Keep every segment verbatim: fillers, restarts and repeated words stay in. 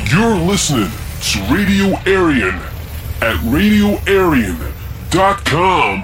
You're listening to Radio Aryan at radio aryan dot com.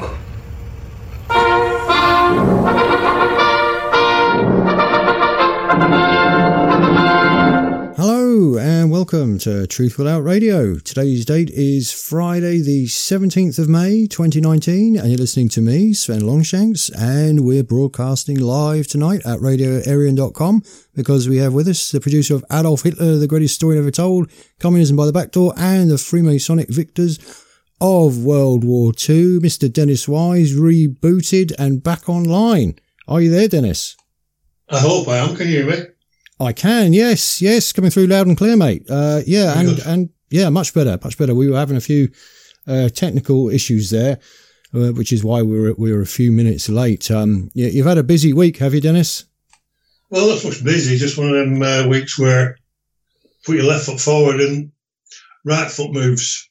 Hello and welcome to Truth Without Radio. Today's date is Friday the seventeenth of May twenty nineteen, and you're listening to me, Sven Longshanks, and we're broadcasting live tonight at radio aryan dot com because we have with us the producer of Adolf Hitler, The Greatest Story Never Told, Communism by the Back Door, and the Freemasonic Victors of World War Two, Mister Dennis Wise, rebooted and back online. Are you there, Dennis? I hope I am. Can you hear me? I can, yes, yes, coming through loud and clear, mate. Uh, yeah, and, and yeah, much better, much better. We were having a few uh, technical issues there, uh, which is why we were we were a few minutes late. Um, yeah, you've had a busy week, have you, Dennis? Well, not much busy. Just one of them uh, weeks where put your left foot forward and right foot moves.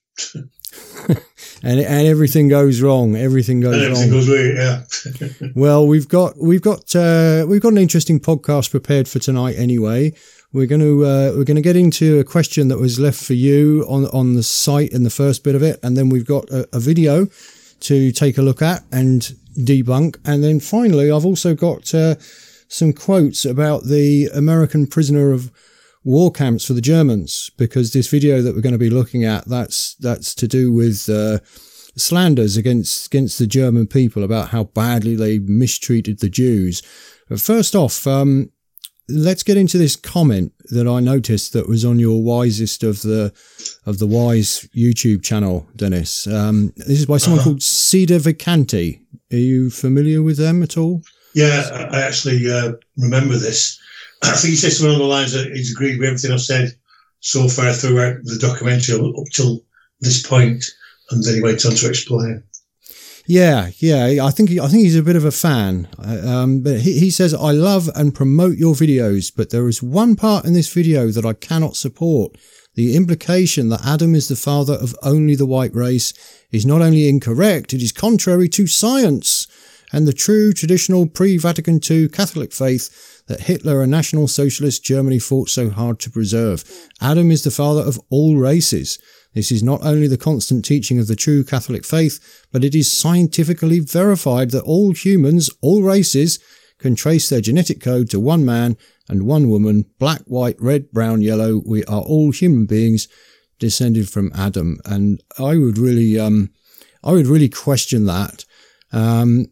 and and everything goes wrong. Everything goes and everything wrong. goes weird, yeah. Well, we've got we've got uh, we've got an interesting podcast prepared for tonight. Anyway, we're going to uh, we're going to get into a question that was left for you on on the site in the first bit of it, and then we've got a, a video to take a look at and debunk, and then finally, I've also got uh, some quotes about the American prisoner of war camps for the Germans, because this video that we're going to be looking at, that's that's to do with uh, slanders against against the German people about how badly they mistreated the Jews. But first off, um, let's get into this comment that I noticed that was on your Wisest of the of the Wise YouTube channel, Dennis. Um, this is by someone uh-huh. called Cedar Vicanti. Are you familiar with them at all? Yeah, I actually uh, remember this. I think he said something on the lines that he's agreed with everything I've said so far throughout the documentary up till this point, and then he went on to explain. Yeah, yeah, I think he, I think he's a bit of a fan. Um, but he, he says, "I love and promote your videos, but there is one part in this video that I cannot support. The implication that Adam is the father of only the white race is not only incorrect, it is contrary to science and the true traditional pre-Vatican two Catholic faith that Hitler and National Socialist Germany fought so hard to preserve. Adam is the father of all races. This is not only the constant teaching of the true Catholic faith, but it is scientifically verified that all humans, all races, can trace their genetic code to one man and one woman, black, white, red, brown, yellow. We are all human beings descended from Adam." And I would really, um, I would really question that. Um,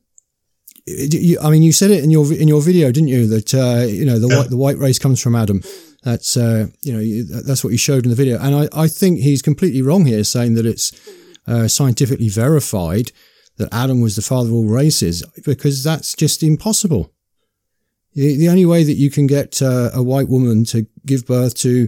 I mean, you said it in your in your video, didn't you? That uh, you know the yeah. white the white race comes from Adam. That's uh, you know that's what you showed in the video, and I, I think he's completely wrong here, saying that it's uh, scientifically verified that Adam was the father of all races, because that's just impossible. The, the only way that you can get uh, a white woman to give birth to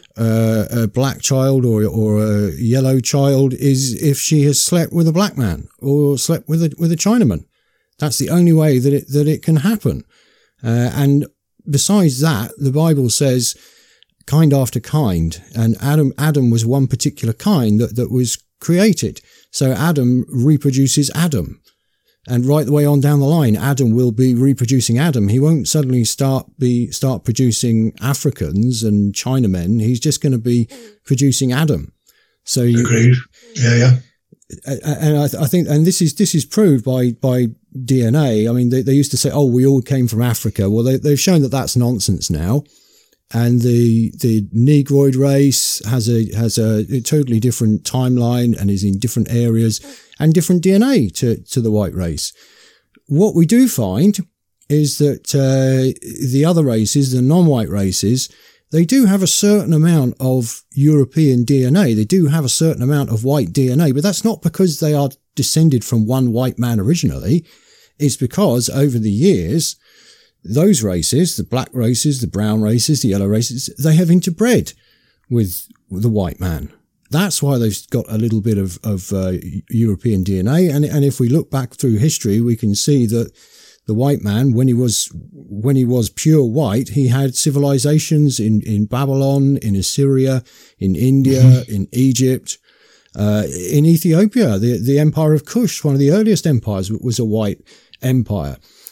uh, a black child or or a yellow child is if she has slept with a black man or slept with a with a Chinaman. That's the only way that it, that it can happen. Uh, and besides that, the Bible says kind after kind, and Adam, Adam was one particular kind that, that was created. So Adam reproduces Adam. And right the way on down the line, Adam will be reproducing Adam. He won't suddenly start be, start producing Africans and Chinamen. He's just going to be producing Adam. So you, Agreed. Yeah, yeah. And I, I think, and this is, this is proved by, by D N A. I mean, they, they used to say, oh, we all came from Africa. Well, they, they've shown that that's nonsense now. And the, the Negroid race has a, has a, a totally different timeline and is in different areas and different D N A to, to the white race. What we do find is that, uh, the other races, the non-white races, they do have a certain amount of European D N A. They do have a certain amount of white D N A, but that's not because they are descended from one white man originally. It's because over the years, those races, the black races, the brown races, the yellow races, they have interbred with the white man. That's why they've got a little bit of, of uh, European D N A. And, and if we look back through history, we can see that the white man, when he was, when he was pure white, he had civilizations in, in Babylon, in Assyria, in India, mm-hmm. in Egypt, uh, in Ethiopia. The, the empire of Kush, one of the earliest empires, was a white empire.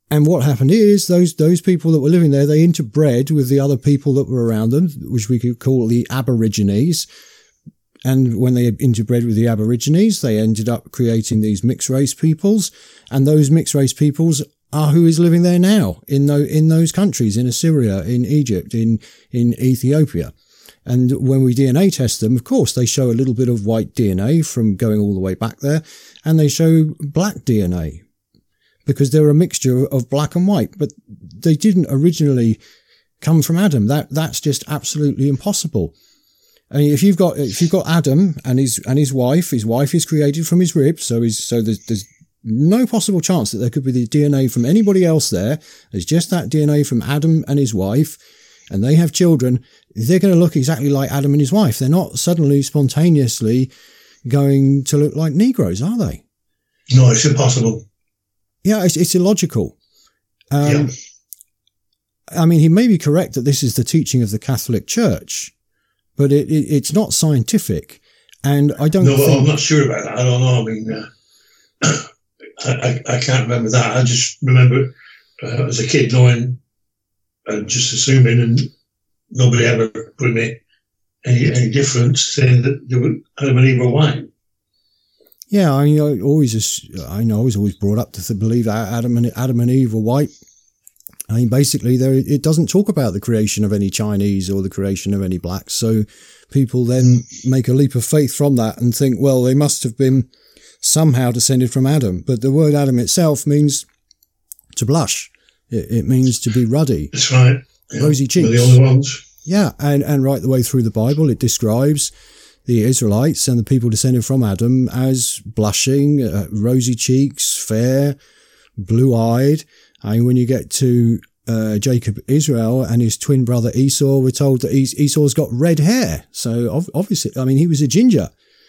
And what happened is those those people that were living there, they interbred with the other people that were around them, which we could call the Aborigines. And when they interbred with the Aborigines, they ended up creating these mixed race peoples. And those mixed race peoples are who is living there now in those, in those countries, in Assyria, in Egypt, in, in Ethiopia. And when we D N A test them, of course, they show a little bit of white D N A from going all the way back there, and they show black D N A because they're a mixture of black and white, but they didn't originally come from Adam. That, that's just absolutely impossible. I mean, if you've got, if you've got Adam and his, and his wife, his wife is created from his ribs. So he's, so there's, there's no possible chance that there could be the D N A from anybody else there. There's just that D N A from Adam and his wife, and they have children. They're going to look exactly like Adam and his wife. They're not suddenly spontaneously going to look like Negroes, are they? No, it's impossible. Yeah, it's, it's illogical. Um, yeah. I mean, he may be correct that this is the teaching of the Catholic Church, but it, it, it's not scientific. And I don't No, think... I'm not sure about that. I don't know. I mean, uh, I, I, I can't remember that. I just remember uh, as a kid knowing and just assuming, and nobody ever put me any, any difference, saying that they were Adam and Eve were white. Yeah, I, mean, I always, I know I was always brought up to believe that Adam and Adam and Eve were white. I mean, basically, there it doesn't talk about the creation of any Chinese or the creation of any blacks. So people then make a leap of faith from that and think, well, they must have been somehow descended from Adam. But the word Adam itself means to blush. It, it means to be ruddy. That's right. Yeah. Rosy cheeks. We're the only ones. Yeah, and, and right the way through the Bible, it describes the Israelites and the people descended from Adam as blushing, uh, rosy cheeks, fair, blue-eyed. I mean, when you get to uh, Jacob Israel and his twin brother Esau, we're told that Es- Esau's got red hair. So ov- obviously, I mean, he was a ginger.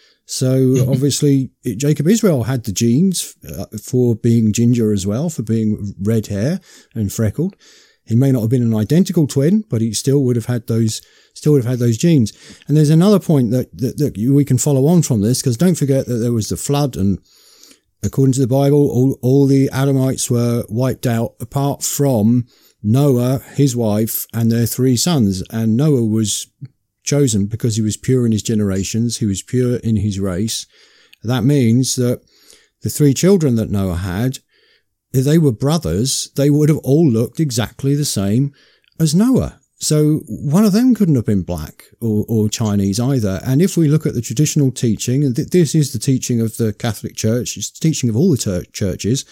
So mm-hmm. obviously, it, Jacob Israel had the genes uh, for being ginger as well, for being red hair and freckled. He may not have been an identical twin, but he still would have had those, still would have had those genes. And there's another point that, that, that we can follow on from this, because don't forget that there was the flood, and according to the Bible, all, all the Adamites were wiped out apart from Noah, his wife, and their three sons. And Noah was chosen because he was pure in his generations. He was pure in his race. That means that the three children that Noah had, if they were brothers, they would have all looked exactly the same as Noah. So one of them couldn't have been black or, or Chinese either. And if we look at the traditional teaching, and th- this is the teaching of the Catholic Church, it's the teaching of all the ter- churches,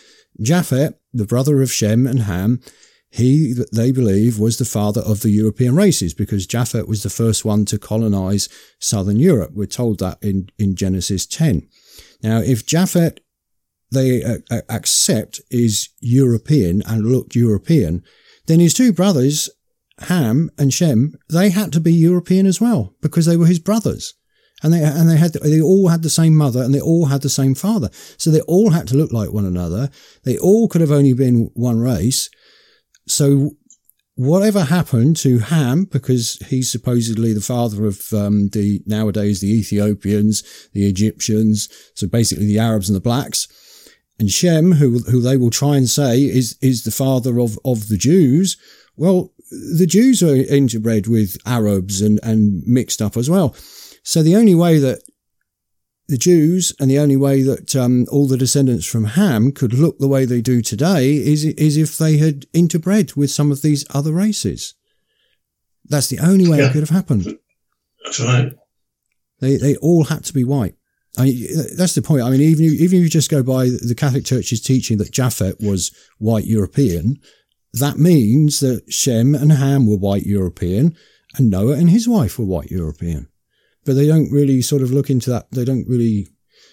Japhet, the brother of Shem and Ham, he, they believe, was the father of the European races, because Japhet was the first one to colonize southern Europe. We're told that in, in Genesis ten. Now, if Japhet they uh, accept is European and looked European, then his two brothers, Ham and Shem, they had to be European as well, because they were his brothers. And they, and they had, they all had the same mother and they all had the same father. So they all had to look like one another. They all could have only been one race. So whatever happened to Ham, because he's supposedly the father of um, the nowadays the Ethiopians, the Egyptians, so basically the Arabs and the blacks, and Shem, who who they will try and say is is the father of, of the Jews, well, the Jews are interbred with Arabs and, and mixed up as well. So the only way that the Jews and the only way that um, all the descendants from Ham could look the way they do today is is if they had interbred with some of these other races. That's the only way yeah. it could have happened. That's right. They they all had to be white. I mean, that's the point. I mean, even if, even if you just go by the Catholic Church's teaching that Japhet was white European, that means that Shem and Ham were white European and Noah and his wife were white European. But they don't really sort of look into that. They don't really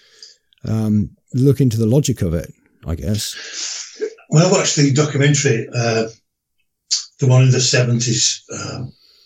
um, look into the logic of it, I guess. When I watched the documentary, uh, the one in the seventies, uh,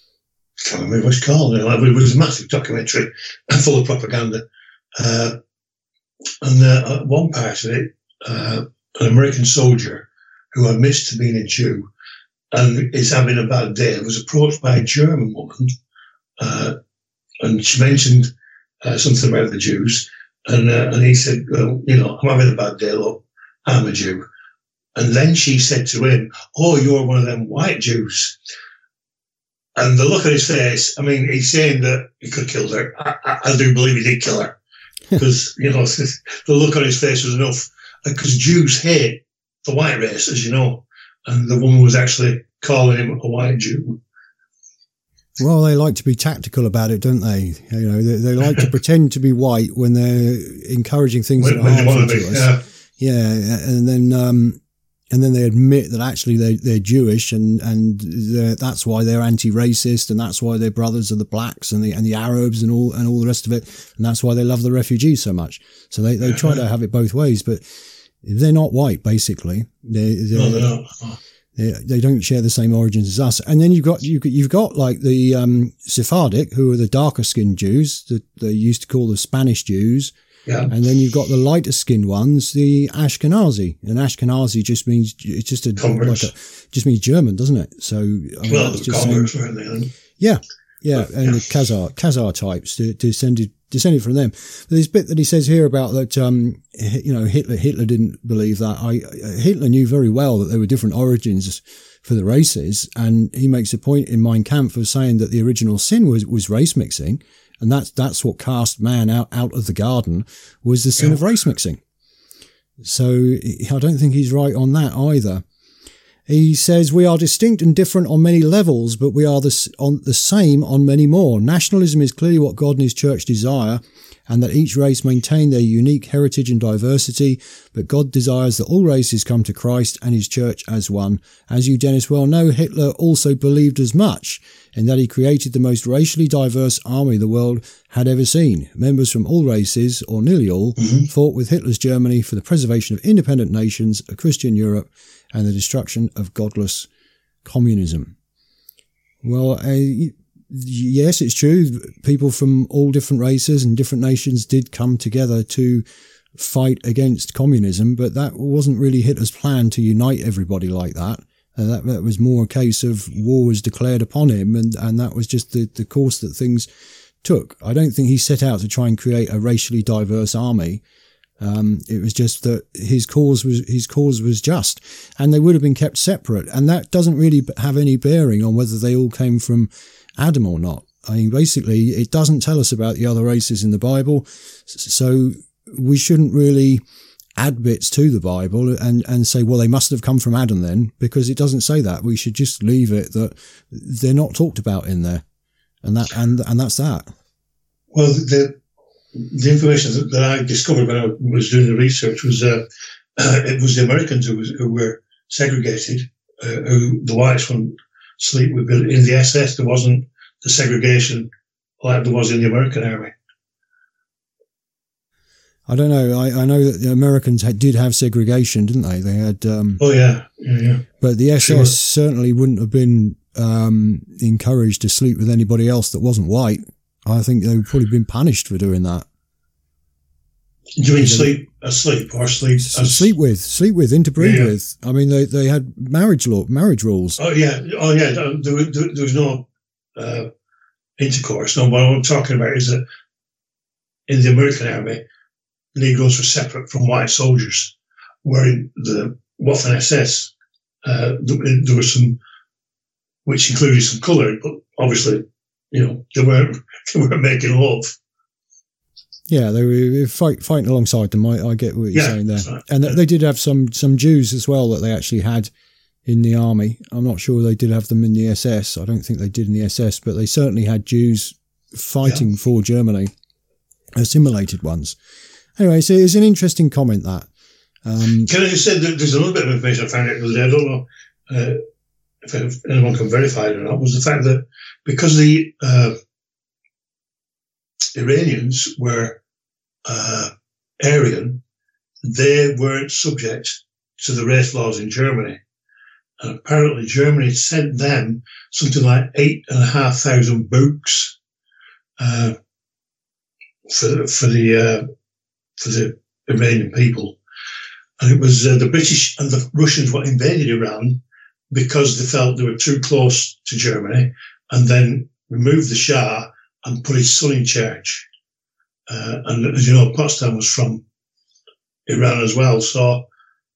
I can't remember what it's called. It was a massive documentary full of propaganda. Uh, and uh, one part of it, uh, an American soldier who admits to being a Jew and is having a bad day was approached by a German woman, uh, and she mentioned uh, something about the Jews, and uh, and he said, well, you know, I'm having a bad day, look, I'm a Jew. And then she said to him, "Oh, you're one of them white Jews." And the look on his face, I mean, he's saying that he could have killed her. I, I, I do believe he did kill her. Because, you know, the look on his face was enough. Because Jews hate the white race, as you know. And the woman was actually calling him a white Jew. Well, they like to be tactical about it, don't they? You know, they, they like to pretend to be white when they're encouraging things when, that are harmful to be, us. Yeah. yeah, and then um, and then they admit that actually they they're Jewish, and and they're, that's why they're anti-racist, and that's why they're brothers of the blacks and the and the Arabs and all and all the rest of it, and that's why they love the refugees so much. So they they try to have it both ways, but they're not white, basically. They're, they're, no, they're not. Oh. They, they don't share the same origins as us. And then you've got, you, you've got like the, um, Sephardic, who are the darker skinned Jews that they used to call the Spanish Jews. Yeah. And then you've got the lighter skinned ones, the Ashkenazi. And Ashkenazi just means, it's just a, like a, just means German, doesn't it? So, I mean, well, it's the just converts, saying, weren't they? yeah. Yeah. But, and yeah. the Khazar, Khazar types descended, descended from them. But this bit that he says here about that, um, you know, Hitler, Hitler didn't believe that. I, Hitler knew very well that there were different origins for the races. And he makes a point in Mein Kampf of saying that the original sin was, was race mixing. And that's, that's what cast man out, out of the garden, was the sin yeah. of race mixing. So I don't think he's right on that either. He says, we are distinct and different on many levels, but we are the, on the same on many more. Nationalism is clearly what God and his church desire, and that each race maintain their unique heritage and diversity, but God desires that all races come to Christ and his church as one. As you, Dennis, well know, Hitler also believed as much, in that he created the most racially diverse army the world had ever seen. Members from all races, or nearly all, mm-hmm. fought with Hitler's Germany for the preservation of independent nations, a Christian Europe, and the destruction of godless communism. Well, uh, yes, it's true. People from all different races and different nations did come together to fight against communism, but that wasn't really Hitler's plan to unite everybody like that. Uh, that, that was more a case of war was declared upon him, and, and that was just the, the course that things took. I don't think he set out to try and create a racially diverse army. Um, it was just that his cause was, his cause was just, and they would have been kept separate. And that doesn't really have any bearing on whether they all came from Adam or not. I mean, basically, it doesn't tell us about the other races in the Bible. So we shouldn't really add bits to the Bible and, and say, well, they must have come from Adam then, because it doesn't say that. We should just leave it that they're not talked about in there. And that, and, and that's that. Well, the, the information that, that I discovered when I was doing the research was, uh, uh it was the Americans who, was, who were segregated, uh, who the whites wouldn't sleep with. In the S S, there wasn't the segregation like there was in the American army. I don't know. I, I know that the Americans had, did have segregation, didn't they? They had. Um, oh yeah, yeah, yeah. But the S S sure. certainly wouldn't have been um, encouraged to sleep with anybody else that wasn't white. I think they would probably been punished for doing that. Do you mean sleep asleep or sleep? As, sleep with, sleep with, interbreed yeah, yeah. with. I mean, they they had marriage law, marriage rules. Oh yeah, oh yeah. There, there, there was no uh, intercourse. No, what I'm talking about is that in the American army, Negroes were separate from white soldiers, where in the Waffen S S, uh, there, there was some, which included some colour, but obviously, you know, they weren't, they weren't making love. Yeah, they were fight, fighting alongside them. I, I get what you're yeah, saying there. right. And yeah. they did have some, some Jews as well that they actually had in the army. I'm not sure they did have them in the S S. I don't think they did in the S S, but they certainly had Jews fighting yeah. for Germany, assimilated ones. Anyway, so it's an interesting comment, that. Um, Can I just say that there's a little bit of information I found out the other day, I don't know uh, if anyone can verify it or not, was the fact that because the uh, Iranians were uh, Aryan, they weren't subject to the race laws in Germany. And apparently Germany sent them something like eight and a half thousand books uh, for, for the... Uh, for the Iranian people. And it was uh, the British and the Russians what invaded Iran because they felt they were too close to Germany, and then removed the Shah and put his son in charge. Uh, and as you know, Potsdam was from Iran as well. So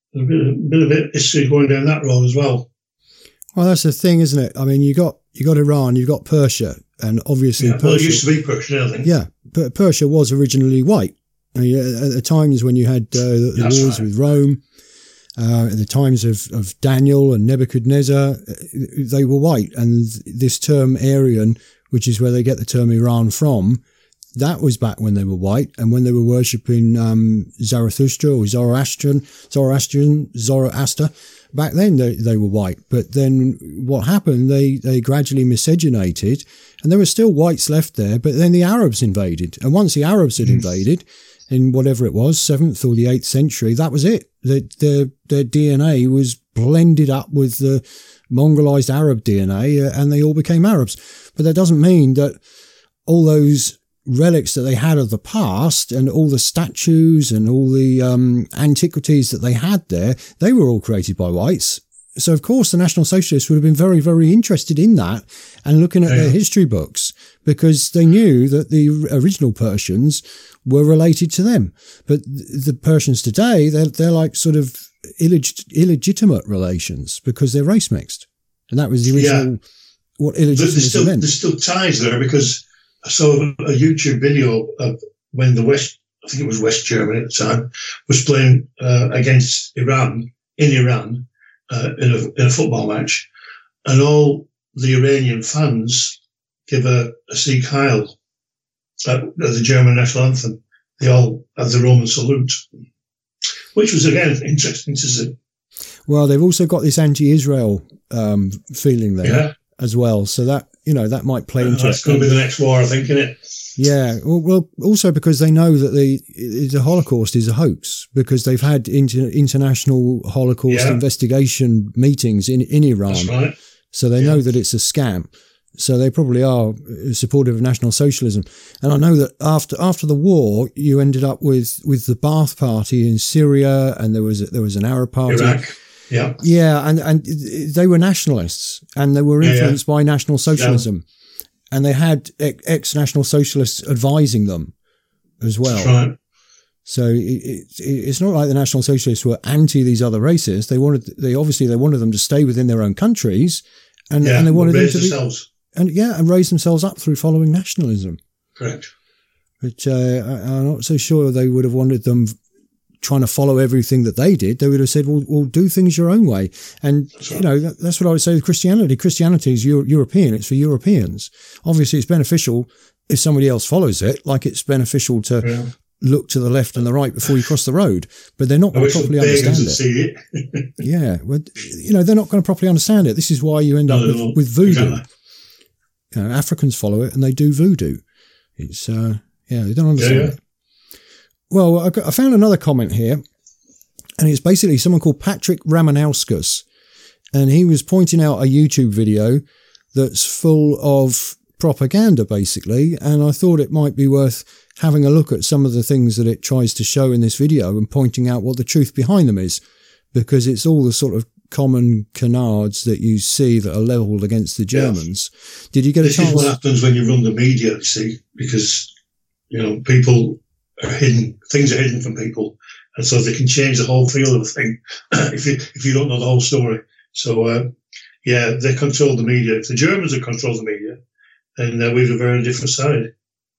a bit, a bit of it history going down that road as well. Well, that's the thing, isn't it? I mean, you got you got Iran, you got Persia, and obviously Yeah, Persia. well, it used to be Persian, I think. Yeah, but Persia was originally white. I mean, at the times when you had uh, the, the That's wars right. with Rome, uh, at the times of, of Daniel and Nebuchadnezzar, they were white. And this term Aryan, which is where they get the term Iran from, that was back when they were white and when they were worshipping um, Zarathustra or Zoroastrian, Zoroastrian, Zoroaster. Back then they, they were white. But then what happened, they, they gradually miscegenated and there were still whites left there, but then the Arabs invaded. And once the Arabs had invaded, in whatever it was, seventh or the eighth century, that was it. Their, their, their D N A was blended up with the Mongolized Arab D N A uh, and they all became Arabs. But that doesn't mean that all those relics that they had of the past and all the statues and all the um, antiquities that they had there, they were all created by whites. So, of course, the National Socialists would have been very, very interested in that and looking at Yeah. their history books because they knew that the original Persians were related to them. But the Persians today, they're, they're like sort of illeg- illegitimate relations because they're race mixed. And that was the original, Yeah. what But there's illegitimacy still, meant. there's still ties there because I saw a YouTube video of when the West, I think it was West Germany at the time, was playing uh, against Iran, in Iran, uh, in, a, in a football match. And all the Iranian fans give a, a Sieg Heil at, at the German national anthem. They all have the Roman salute, which was, again, interesting to see. Well, they've also got this anti-Israel um, feeling there Yeah. as well. So that, you know, that might play Uh, into that's it. going to be the next war, I think, isn't it? Yeah. Well, well, also because they know that the the Holocaust is a hoax because they've had inter, international Holocaust Yeah. investigation meetings in, in Iran. That's right. So they Yeah. know that it's a scam. So they probably are supportive of National Socialism. And I know that after after the war, you ended up with, with the Ba'ath Party in Syria, and there was a, there was an Arab party. Iraq. Yeah. Yeah, and, and they were nationalists, and they were Yeah, yeah. influenced by National Socialism, and they had ex National Socialists advising them as well. That's right. So it, it, it's not like the National Socialists were anti these other races. They wanted, they obviously they wanted them to stay within their own countries, and, Yeah. and they wanted them raise to be, themselves. and yeah, and raise themselves up through following nationalism. Correct. But uh, I- I'm not so sure they would have wanted them trying to follow everything that they did. They would have said, well, well do things your own way. And, That's right. you know, that, that's what I would say with Christianity. Christianity is Euro- European. It's for Europeans. Obviously, it's beneficial if somebody else follows it, like it's beneficial to Yeah. look to the left and the right before you cross the road. But they're not I going to wish the properly pagans understand would it. see it. Yeah. Well, you know, they're not going to properly understand it. This is why you end up No, with, no, with voodoo. exactly. You know, Africans follow it and they do voodoo. It's, uh, yeah, they don't understand Yeah, yeah. it. Well, I, got, I found another comment here, and it's basically someone called Patrick Ramanauskas, and he was pointing out a YouTube video that's full of propaganda, basically, and I thought it might be worth having a look at some of the things that it tries to show in this video and pointing out what the truth behind them is, because it's all the sort of common canards that you see that are levelled against the Germans. Did you get a This is chance? what happens when you run the media, you see, because, you know, people are hidden, things are hidden from people, and so they can change the whole feel of a thing if you if you don't know the whole story. So, uh, yeah, they control the media. If the Germans had controlled the media, then uh, we'd have a very different side.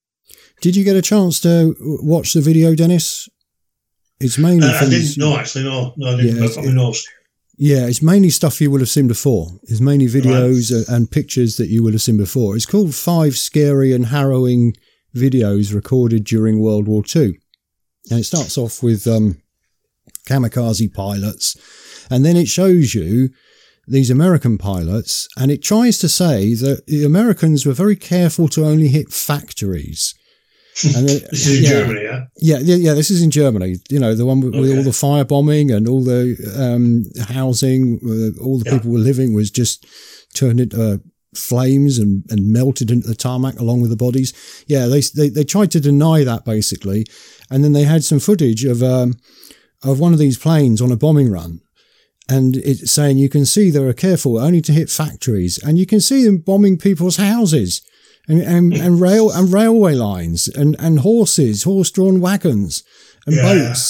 Did you get a chance to watch the video, Dennis? It's mainly Uh, I things- didn't know, actually, no. No, I didn't. Yeah, I've got my notes. Yeah, it's mainly stuff you would have seen before. It's mainly videos right. and pictures that you would have seen before. It's called Five Scary and Harrowing Videos Recorded During World War Two. And it starts off with um, kamikaze pilots. And then it shows you these American pilots. And it tries to say that the Americans were very careful to only hit factories. And then, this is in yeah, Germany, yeah? Yeah, yeah, yeah. This is in Germany. You know, the one with, Okay. with all the firebombing and all the um, housing, uh, all the Yeah. people were living was just turned into uh, flames and, and melted into the tarmac along with the bodies. Yeah, they, they they tried to deny that basically, and then they had some footage of um, of one of these planes on a bombing run, and it's saying you can see they were careful only to hit factories, and you can see them bombing people's houses. And, and, and rail and railway lines and, and horses, horse-drawn wagons and Yeah. boats.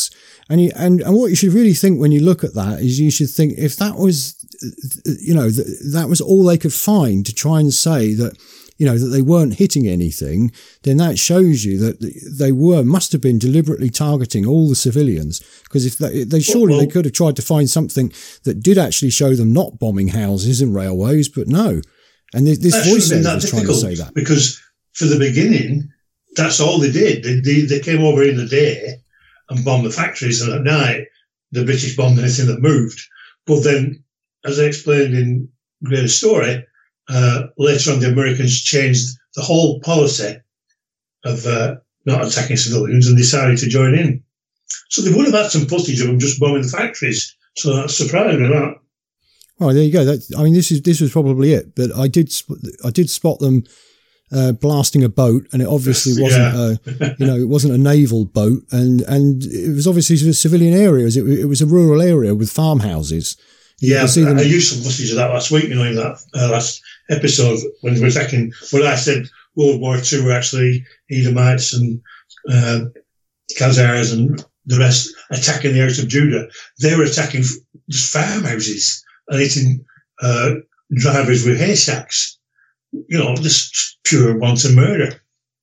And, you, and and what you should really think when you look at that is you should think if that was, you know, th- that was all they could find to try and say that, you know, that they weren't hitting anything, then that shows you that they were, must have been deliberately targeting all the civilians. Because if they, they surely well, well, they could have tried to find something that did actually show them not bombing houses and railways, but no. And this, this voiceover was trying to say that. Because for the beginning, that's all they did. They, they, they came over in the day and bombed the factories, and at night the British bombed anything that moved. But then, as I explained in Greater Story, uh, later on the Americans changed the whole policy of uh, not attacking civilians and decided to join in. So they would have had some footage of them just bombing the factories. So that's surprising, that. Well, there you go. That, I mean, this is this was probably it. But I did I did spot them Uh, blasting a boat, and it obviously wasn't, yeah. a, you know, it wasn't a naval boat, and and it was obviously civilian areas. It, it was a rural area with farmhauses. You yeah, I, I used some footage of that last week. You know, in that uh, last episode when they were attacking, when I said World War Two were actually Edomites and uh, Khazars and the rest attacking the house of Judah. They were attacking just farmhouses and hitting uh, drivers with haystacks. You know, just pure wanton murder.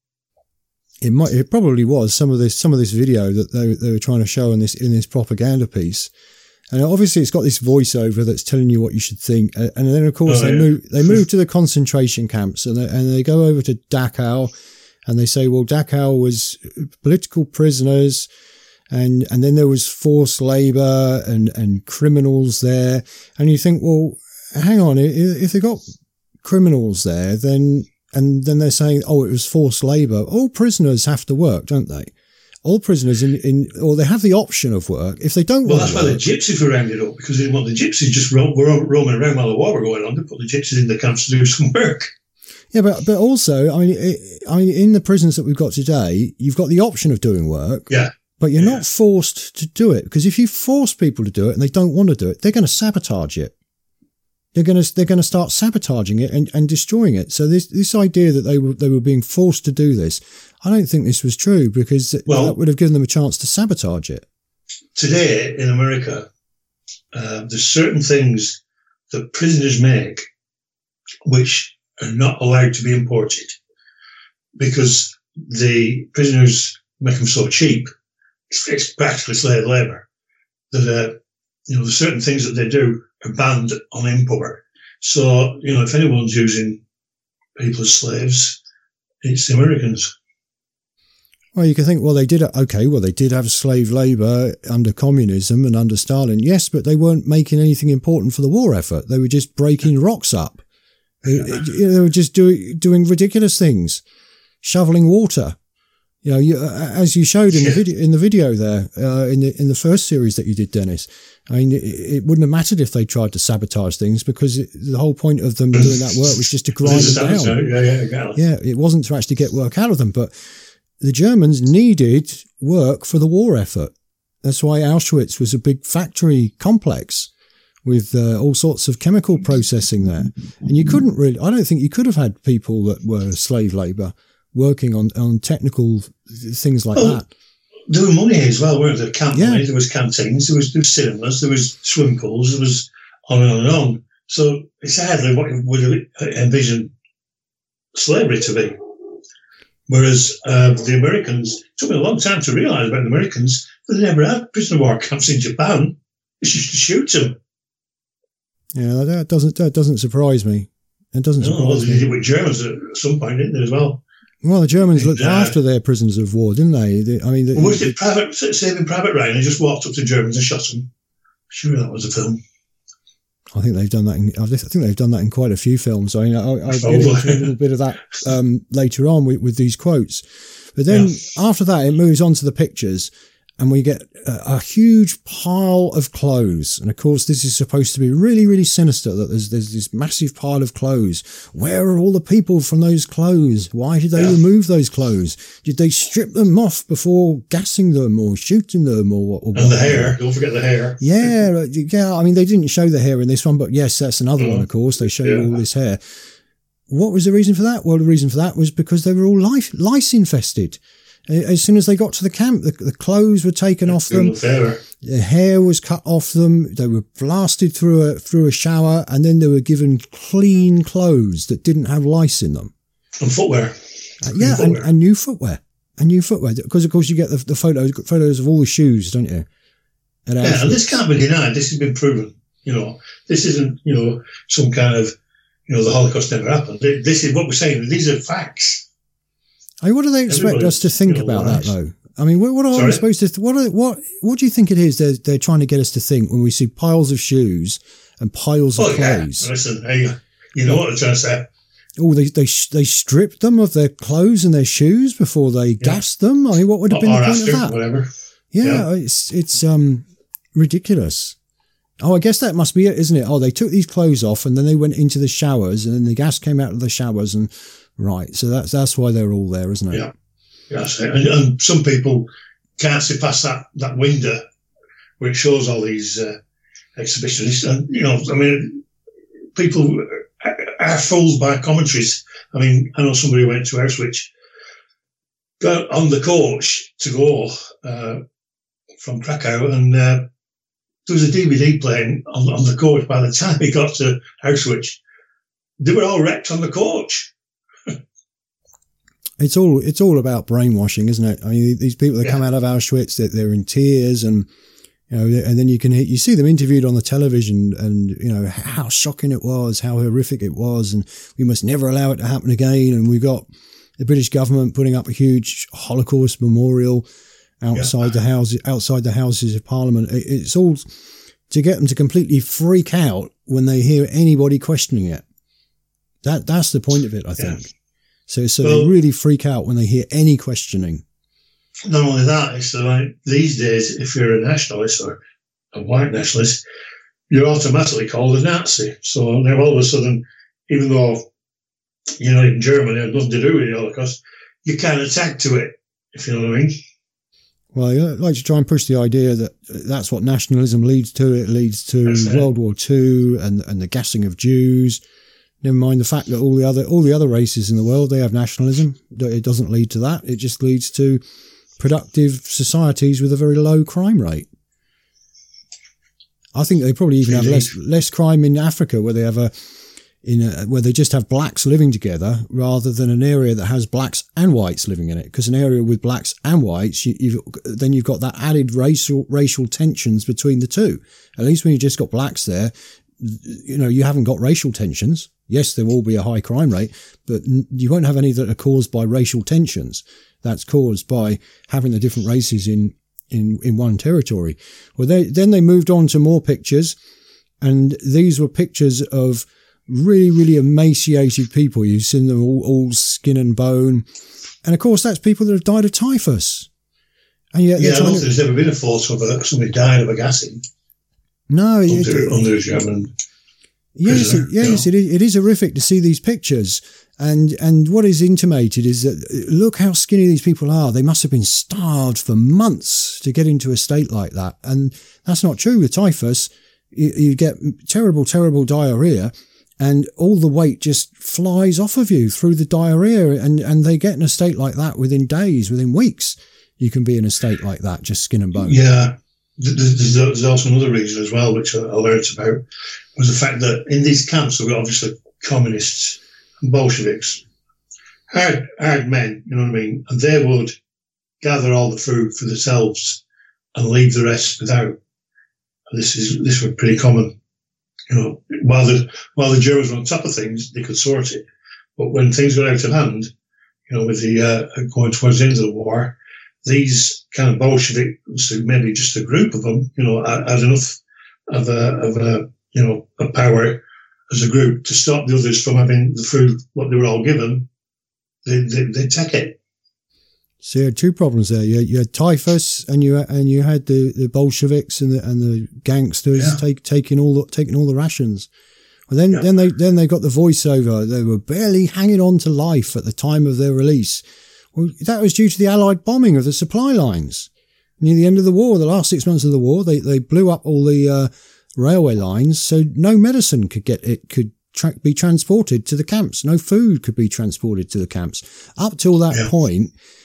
It might, it probably was some of this, some of this video that they they were trying to show in this in this propaganda piece, and obviously it's got this voiceover that's telling you what you should think, and then of course oh, they yeah. move they move to the concentration camps, and they, and they go over to Dachau, and they say, well, Dachau was political prisoners, and and then there was forced labour and and criminals there, and you think, well, hang on, if they got criminals there, then and then they're saying, oh, it was forced labour. All prisoners have to work, don't they? All prisoners in, in or they have the option of work. If they don't well, want that's why the gypsies were rounded up, because they didn't want the gypsies just ro- were roaming around while the war were going on. They put the gypsies in the camps to do some work. Yeah, but but also, I mean, it, I mean, in the prisons that we've got today, you've got the option of doing work. Yeah. But you're yeah. not forced to do it, because if you force people to do it and they don't want to do it, they're going to sabotage it. They're going to they're going to start sabotaging it and, and destroying it. So this this idea that they were they were being forced to do this, I don't think this was true, because well, that would have given them a chance to sabotage it. Today in America, uh, there's certain things that prisoners make which are not allowed to be imported, because the prisoners make them so cheap. It's, it's practically slave labour. That uh, you know, there's certain things that they do are banned on import. So, you know, if anyone's using people as slaves, it's the Americans. Well, you can think, well, they did, okay, well, they did have slave labour under communism and under Stalin. Yes, but they weren't making anything important for the war effort. They were just breaking rocks up. They, they were just doing, doing ridiculous things, shoveling water. You know, you, as you showed in the video, in the video there, uh, in the in the first series that you did, Dennis. I mean, it, it wouldn't have mattered if they tried to sabotage things, because it, the whole point of them doing that work was just to grind them down. Yeah, yeah, exactly. Yeah, it wasn't to actually get work out of them. But the Germans needed work for the war effort. That's why Auschwitz was a big factory complex with uh, all sorts of chemical processing there. And you couldn't really, I don't think you could have had people that were slave labour working on, on technical things like well, that. There were money as well, weren't there? Camp yeah. money, there was canteens, there was, there was cinemas, there was swimming pools, there was on and on and on. So it's hardly what you would envision slavery to be. Whereas uh, the Americans, it took me a long time to realise about the Americans, that they never had prisoner war camps in Japan. They used to shoot them. Yeah, that doesn't that doesn't surprise me. It doesn't no, surprise well, me. They did with Germans at some point, didn't they, as well? Well, the Germans looked uh, after their prisoners of war, didn't they? they I mean, the, well, was it Private, Saving Private Ryan? They just walked up to Germans and shot them. Sure, that was a film. I think they've done that. In, I think they've done that in quite a few films. I mean, I, I'll get into a little bit of that um, later on with, with these quotes. But then yeah. after that, it moves on to the pictures, and we get a, a huge pile of clothes. And of course, this is supposed to be really, really sinister, that there's, there's this massive pile of clothes. Where are all the people from those clothes? Why did they yeah. remove those clothes? Did they strip them off before gassing them or shooting them or, or And the hair. Don't forget the hair. Yeah. Yeah. I mean, they didn't show the hair in this one, but yes, that's another mm. one, of course. They show yeah. all this hair. What was the reason for that? Well, the reason for that was because they were all lice, lice infested. As soon as they got to the camp, the, the clothes were taken off them. The hair was cut off them. They were blasted through a through a shower, and then they were given clean clothes that didn't have lice in them. And footwear. Uh, yeah, and, footwear. and new footwear. And new footwear. Because, of course, you get the, the photos photos of all the shoes, don't you? At yeah, Auschwitz. And this can't be denied. This has been proven. You know, this isn't, you know, some kind of, you know, the Holocaust never happened. This is what we're saying. These are facts. I mean, what do they expect Everybody, us to think you know, about that, though? I mean, what, what are Sorry? we supposed to? Th- what, are, what What do you think it is they're they're trying to get us to think when we see piles of shoes and piles oh, of clothes? Yeah. Listen, hey, you know what I'm trying to say. Oh, they they they stripped them of their clothes and their shoes before they yeah. gassed them. I mean, what would have been or, the point after, of that? Whatever. Yeah, yeah, it's it's um ridiculous. Oh, I guess that must be it, isn't it? Oh, they took these clothes off and then they went into the showers and then the gas came out of the showers and right. So that's that's why they're all there, isn't it? Yeah, yeah. That's it. And, and some people can't see past that that window where it shows all these uh, exhibitionists. And you know, I mean, people are fooled by commentaries. I mean, I know somebody who went to Auschwitz, got on the coach to go uh, from Krakow, and uh, there was a D V D playing on, on the coach. By the time he got to Auschwitz, they were all wrecked on the coach. It's all it's all about brainwashing, isn't it? I mean, these people that yeah. come out of Auschwitz, that they're, they're in tears, and you know, and then you can hear, you see them interviewed on the television, and you know how shocking it was, how horrific it was, and we must never allow it to happen again. And we've got the British government putting up a huge Holocaust memorial outside yeah. the houses, outside the Houses of Parliament. It, it's all to get them to completely freak out when they hear anybody questioning it. That that's the point of it, I think. Yeah. So, so well, they really freak out when they hear any questioning. Not only that, it's like these days, if you're a nationalist or a white nationalist, you're automatically called a Nazi. So now all of a sudden, even though you're not in Germany, had nothing to do with the Holocaust, you kind of tag to it, if you know what I mean. Well, I like to try and push the idea that that's what nationalism leads to. It leads to World War Two and, and the gassing of Jews. Never mind the fact that all the other all the other races in the world, they have nationalism. It doesn't lead to that. It just leads to productive societies with a very low crime rate. I think they probably even have less less crime in Africa, where they have a in a, where they just have blacks living together, rather than an area that has blacks and whites living in it. Because an area with blacks and whites, you, you've, then you've got that added racial racial tensions between the two. At least when you just got blacks there, you know, you haven't got racial tensions. Yes, there will be a high crime rate, but you won't have any that are caused by racial tensions. That's caused by having the different races in, in, in one territory. Well, they, then they moved on to more pictures, and these were pictures of really, really emaciated people. You've seen them all, all skin and bone. And of course, that's people that have died of typhus. And yet, yeah, I don't think there's ever been a photo of a, somebody died of a gassing. No, under, it, under German. Yes, it, yes, you know? it, is, it is horrific to see these pictures. And and what is intimated is that, look how skinny these people are. They must have been starved for months to get into a state like that. And that's not true with typhus. You, you get terrible, terrible diarrhea, and all the weight just flies off of you through the diarrhea. And, and they get in a state like that within days, within weeks. You can be in a state like that, just skin and bone. Yeah. There's, there's also another reason as well, which I learned about, was the fact that in these camps, there were obviously communists and Bolsheviks, hard, hard men, you know what I mean? And they would gather all the food for themselves and leave the rest without. And this is this was pretty common, you know. While the while the Germans were on top of things, they could sort it. But when things got out of hand, you know, with the uh, going towards the end of the war, these kind of Bolsheviks, maybe just a group of them, you know, had enough of a, of a, you know, a power as a group to stop the others from having the food, what they were all given. They, they, they take it. So you had two problems there. You had, you had typhus, and you and you had the, the Bolsheviks and the and the gangsters yeah. take, taking all the taking all the rations. Well, then yeah. then they then they got the voiceover. They were barely hanging on to life at the time of their release. Well, that was due to the Allied bombing of the supply lines. Near the end of the war, the last six months of the war, they, they blew up all the uh, railway lines, so no medicine could get it could tra- be transported to the camps. No food could be transported to the camps. Up till that yeah. point,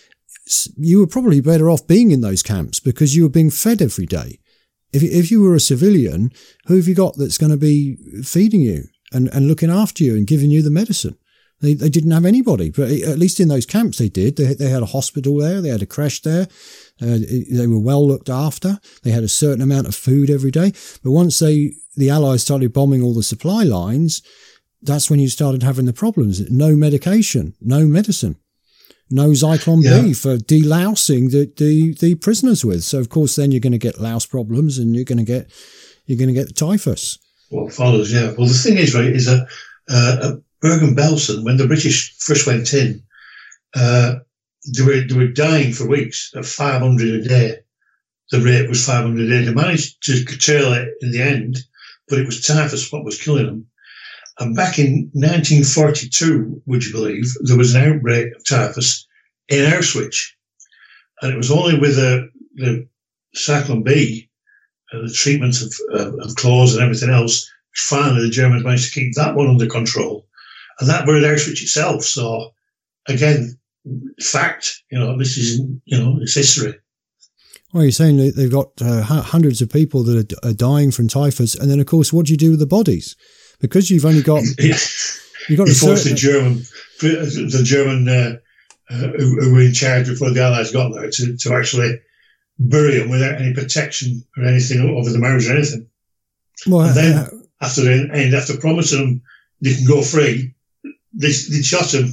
you were probably better off being in those camps because you were being fed every day. If if you were a civilian, who have you got that's going to be feeding you and, and looking after you and giving you the medicine? They they didn't have anybody, but at least in those camps they did. They they had a hospital there, they had a creche there, uh, they were well looked after. They had a certain amount of food every day. But once they the Allies started bombing all the supply lines, that's when you started having the problems. No medication, no medicine, no Zyklon yeah. B for delousing the, the the prisoners with. So of course then you're going to get louse problems and you're going to get you're going to get typhus. What follows? Yeah. Well, the thing is, right, is that uh, at Bergen-Belsen, when the British first went in, uh, they were they were dying for weeks at five hundred a day. The rate was five hundred a day. They managed to curtail it in the end, but it was typhus what was killing them. And back in nineteen forty-two, would you believe, there was an outbreak of typhus in Auschwitz. And it was only with the, the Zyklon B, uh, the treatment of, uh, of clothes and everything else, finally the Germans managed to keep that one under control. And that were at Auschwitz itself. So, again, fact, you know, this is, you know, it's history. Well, you're saying that they've got uh, hundreds of people that are, are dying from typhus. And then, of course, what do you do with the bodies? Because you've only got, you've got you a forced certain... the German, the German uh, uh, who, who were in charge before the Allies got there to, to actually bury them without any protection or anything over the mouths or anything. Well, and then uh, after the end, after promising them they can go free, they, they shot him.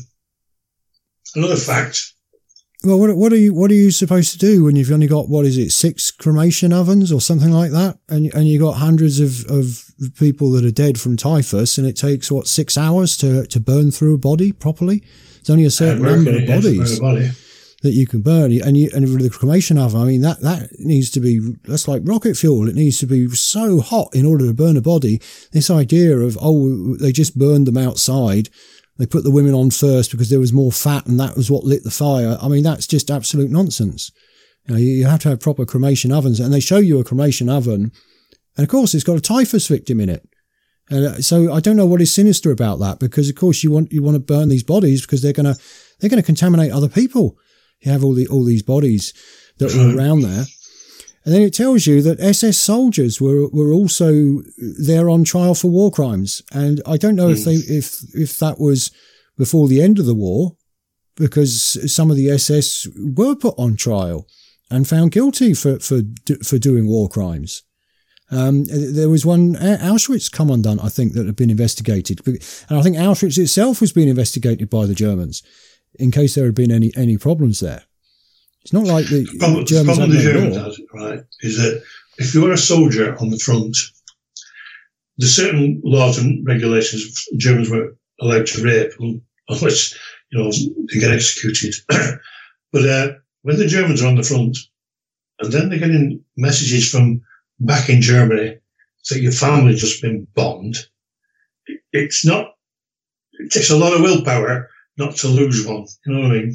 Another fact. Well, what what are you what are you supposed to do when you've only got, what is it, six cremation ovens or something like that, and and you got hundreds of, of people that are dead from typhus, and it takes what six hours to to burn through a body properly? There's only a certain uh, number of bodies body. that you can burn, and you and with the cremation oven, I mean that that needs to be that's like rocket fuel. It needs to be so hot in order to burn a body. This idea of oh they just burned them outside. They put the women on first because there was more fat and that was what lit the fire. I mean, that's just absolute nonsense. You know, you have to have proper cremation ovens, and they show you a cremation oven, and of course it's got a typhus victim in it. And so I don't know what is sinister about that, because of course you want you want to burn these bodies because they're gonna they're gonna contaminate other people. You have all the all these bodies that are around there, and then it tells you that S S soldiers were were also there on trial for war crimes. And I don't know mm. if they if if that was before the end of the war, because some of the S S were put on trial and found guilty for for for doing war crimes. Um, there was one Auschwitz commandant, I think, that had been investigated, and I think Auschwitz itself was being investigated by the Germans in case there had been any any problems there. It's not like the, the problem, Germans the problem had the no Germans law. had, right, is that if you're a soldier on the front, there's certain laws and regulations Germans were allowed to rape unless, you know, they get executed. But uh, when the Germans are on the front, and then they're getting messages from back in Germany that your family's just been bombed, it's not, it takes a lot of willpower not to lose one, you know what I mean?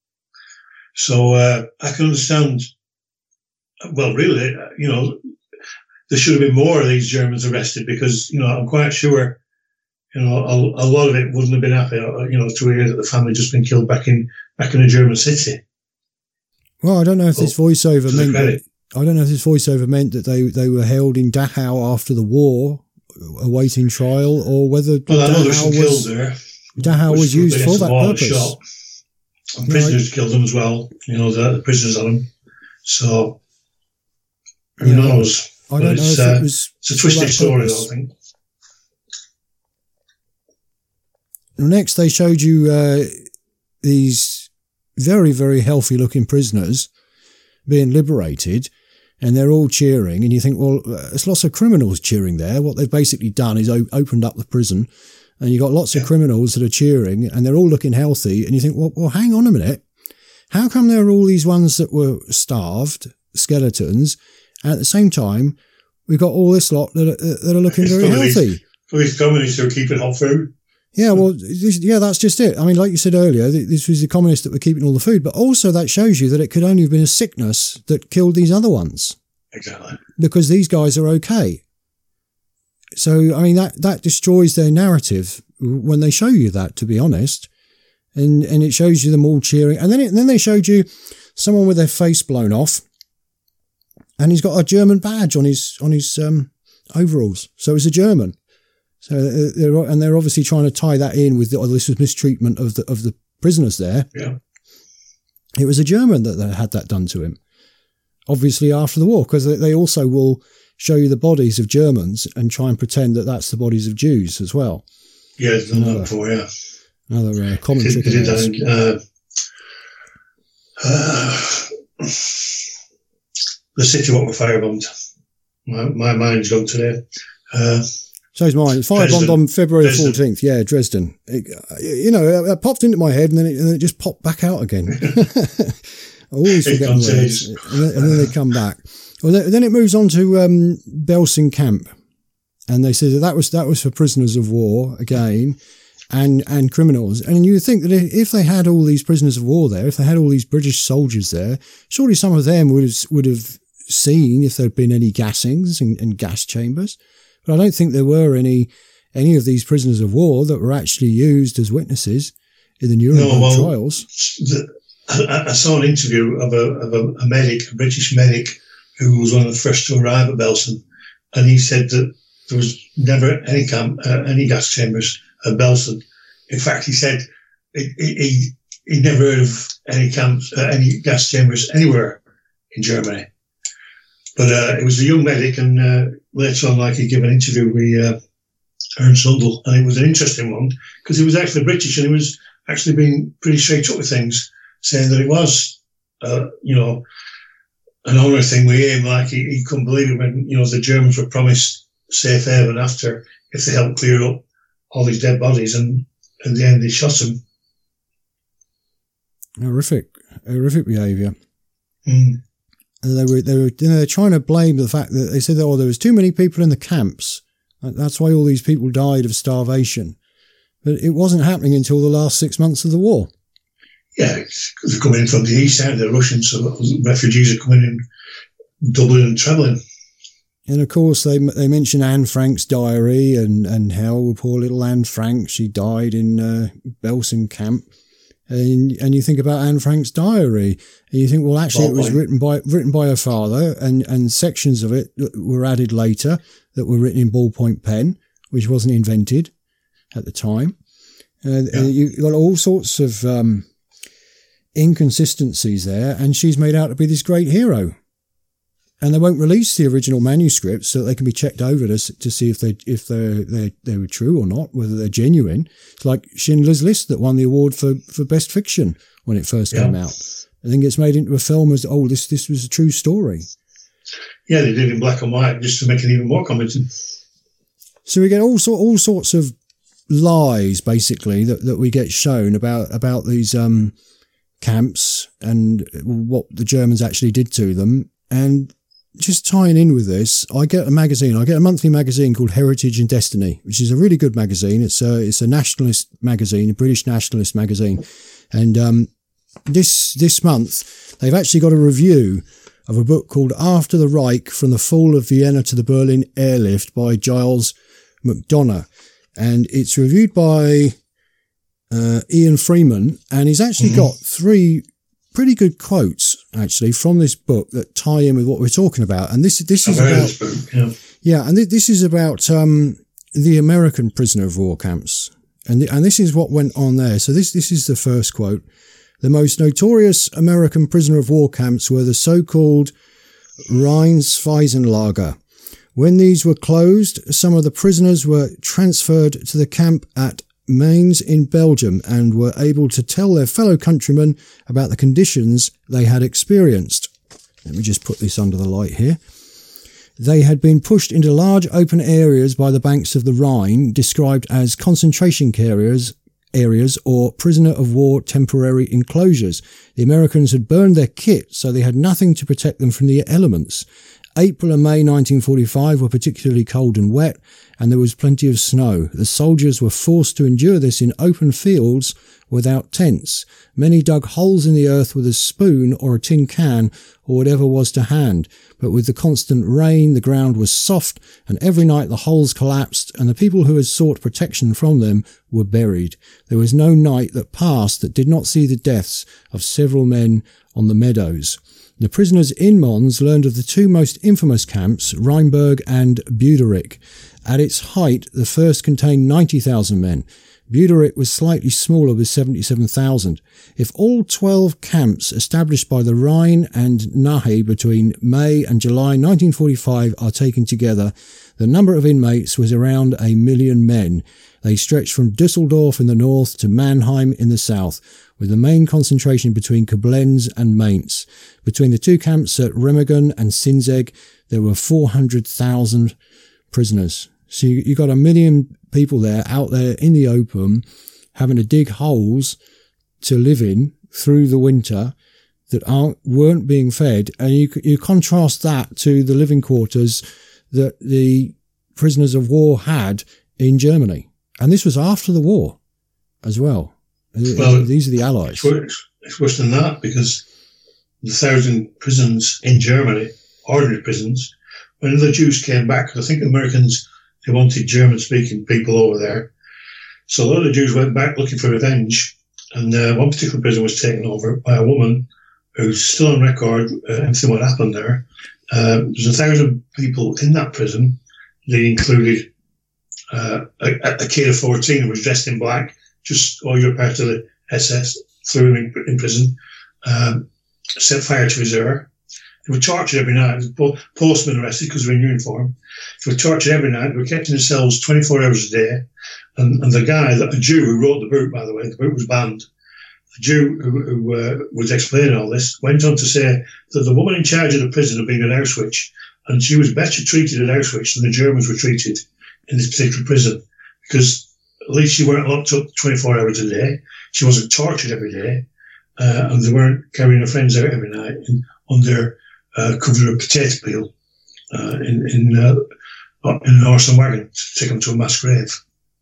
So uh, I can understand, well, really, you know, there should have been more of these Germans arrested, because, you know, I'm quite sure, you know, a, a lot of it wouldn't have been happy, you know, to hear that the family just been killed back in back in a German city. Well, I don't know if well, this voiceover meant that, I don't know if this voiceover meant that they, they were held in Dachau after the war, awaiting trial, or whether well, I know Dachau there's some was, killed there. Dachau was used for that purpose. And prisoners right. killed them as well, you know, the, the prisoners on them. So, who yeah, knows? I don't know if uh, it was it's a twisted story, though, I think. Next, they showed you uh, these very, very healthy-looking prisoners being liberated, and they're all cheering, and you think, well, there's lots of criminals cheering there. What they've basically done is o- opened up the prison, and you've got lots yeah. of criminals that are cheering, and they're all looking healthy, and you think, well, well, hang on a minute. How come there are all these ones that were starved, skeletons, and at the same time, we've got all this lot that are, that are looking very healthy? For these communists who are keeping hot food. Yeah, well, this, yeah, that's just it. I mean, like you said earlier, this was the communists that were keeping all the food, but also that shows you that it could only have been a sickness that killed these other ones. Exactly. Because these guys are okay. So, I mean, that, that destroys their narrative when they show you that, to be honest. And and it shows you them all cheering. And then it, and then they showed you someone with their face blown off, and he's got a German badge on his on his um, overalls. So he's a German. So they're, and they're obviously trying to tie that in with the, oh, this was mistreatment of the of the prisoners there. Yeah. It was a German that, that had that done to him. Obviously after the war, because they, they also will show you the bodies of Germans and try and pretend that that's the bodies of Jews as well. Yeah, it's done that before, yeah. Another uh, common trick. Did, did, uh, uh, the city what were firebombed. My, my mind's gone today. Uh, So's mine. Firebombed on February the fourteenth. Yeah, Dresden. It, you know, it popped into my head and then it, and then it just popped back out again. I always forget words. And then, and then they come back. Well, then it moves on to um, Belsen Camp. And they said that, that was that was for prisoners of war again and, and criminals. And you would think that if they had all these prisoners of war there, if they had all these British soldiers there, surely some of them would have, would have seen if there had been any gassings and, and gas chambers. But I don't think there were any any of these prisoners of war that were actually used as witnesses in the Nuremberg no, well, trials. The, I, I saw an interview of, a, of a, a medic, a British medic, who was one of the first to arrive at Belsen, and he said that there was never any camp, uh, any gas chambers at Belsen. In fact, he said he he, he never heard of any camps, uh, any gas chambers anywhere in Germany. But uh, it was a young medic, and uh, later on, like he gave an interview with uh, Ernst Sundel, and it was an interesting one because he was actually British, and he was actually being pretty straight up with things, saying that it was, uh, you know, an honour thing with him. Like he, he couldn't believe it when, you know, the Germans were promised safe haven after if they helped clear up all these dead bodies, and in the end they shot him. Horrific, horrific behaviour. Mm. And they were they were you know, they're trying to blame the fact that they said, oh, there was too many people in the camps. That's why all these people died of starvation. But it wasn't happening until the last six months of the war. Yeah, because they're coming in from the east side, the Russians, so refugees are coming in doubling and trebling. And of course, they they mention Anne Frank's diary and, and how poor little Anne Frank, she died in uh, Belsen Camp. And and you think about Anne Frank's diary, and you think, well, actually, it was written by written by her father, and, and sections of it were added later that were written in ballpoint pen, which wasn't invented at the time. And yeah. you got all sorts of um, inconsistencies there, and she's made out to be this great hero. And they won't release the original manuscripts so that they can be checked over to to see if they if they they they were true or not, whether they're genuine. It's like Schindler's List that won the award for, for best fiction when it first yeah. came out. I think it's made into a film as oh this this was a true story. Yeah, they did in black and white just to make it even more convincing. So we get all sort all sorts of lies basically that, that we get shown about about these um, camps and what the Germans actually did to them. And just tying in with this, I get a magazine. I get a monthly magazine called Heritage and Destiny, which is a really good magazine. It's a it's a nationalist magazine, a British nationalist magazine, and um, this this month they've actually got a review of a book called After the Reich: From the Fall of Vienna to the Berlin Airlift by Giles McDonough, and it's reviewed by uh, Ian Freeman, and he's actually mm-hmm. got three pretty good quotes actually from this book that tie in with what we're talking about. And this this is about book, yeah. yeah, and th- this is about um, the American prisoner of war camps, and th- and this is what went on there. So this this is the first quote: the most notorious American prisoner of war camps were the so-called Rheinsfeisenlager. When these were closed, some of the prisoners were transferred to the camp at Mainz in Belgium and were able to tell their fellow countrymen about the conditions they had experienced. Let me just put this under the light here. They had been pushed into large open areas by the banks of the Rhine, described as concentration areas, areas or prisoner of war temporary enclosures. The Americans had burned their kit, so they had nothing to protect them from the elements. April and May nineteen forty-five were particularly cold and wet, and there was plenty of snow. The soldiers were forced to endure this in open fields without tents. Many dug holes in the earth with a spoon or a tin can or whatever was to hand. But with the constant rain, the ground was soft, and every night the holes collapsed, and the people who had sought protection from them were buried. There was no night that passed that did not see the deaths of several men on the meadows. The prisoners in Mons learned of the two most infamous camps, Rheinberg and Buderich. At its height, the first contained ninety thousand men. Buderich was slightly smaller with seventy-seven thousand. If all twelve camps established by the Rhine and Nahe between May and July nineteen forty-five are taken together, the number of inmates was around a million men. They stretched from Düsseldorf in the north to Mannheim in the south, with the main concentration between Koblenz and Mainz. Between the two camps at Remagen and Sinzig, there were four hundred thousand prisoners. So you, you got a million people there, out there in the open, having to dig holes to live in through the winter that aren't, weren't being fed. And you, you contrast that to the living quarters that the prisoners of war had in Germany. And this was after the war as well. Well, these are the Allies. It's worse, it's worse than that, because the thousand prisons in Germany, ordinary prisons, when the Jews came back, I think the Americans, they wanted German-speaking people over there. So a lot of the Jews went back looking for revenge, and uh, one particular prison was taken over by a woman who's still on record, uh, everything what happened there. Uh, there's a thousand people in that prison. They included uh, a, a kid of fourteen who was dressed in black, just, oh, you're part of the S S, threw him in, in prison, um, set fire to his hair. They were tortured every night. Postmen arrested because they were in uniform. They were tortured every night. They were kept in the cells twenty-four hours a day. And, and the guy, a Jew who wrote the book, by the way, the book was banned. The Jew who, who uh, was explaining all this went on to say that the woman in charge of the prison had been at Auschwitz, and she was better treated at Auschwitz than the Germans were treated in this particular prison, because at least she weren't locked up twenty-four hours a day. She wasn't tortured every day, uh, and they weren't carrying her friends out every night in, on their uh, cover of potato peel uh, in in, uh, in an horse and wagon to take them to a mass grave.